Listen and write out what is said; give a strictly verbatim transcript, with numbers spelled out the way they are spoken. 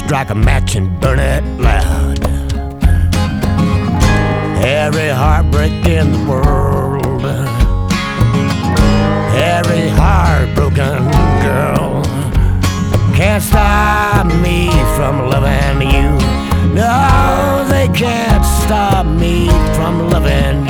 strike a match and burn it loud. Every heartbreak in the world, every heartbroken girl can't stop me from loving you. No, they can't stop me from loving you.